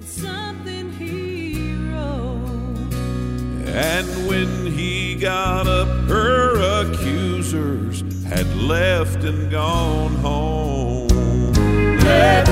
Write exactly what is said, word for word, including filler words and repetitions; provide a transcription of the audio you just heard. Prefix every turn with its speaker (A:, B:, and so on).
A: something he wrote.
B: And when he got up, her accusers had left and gone home. Let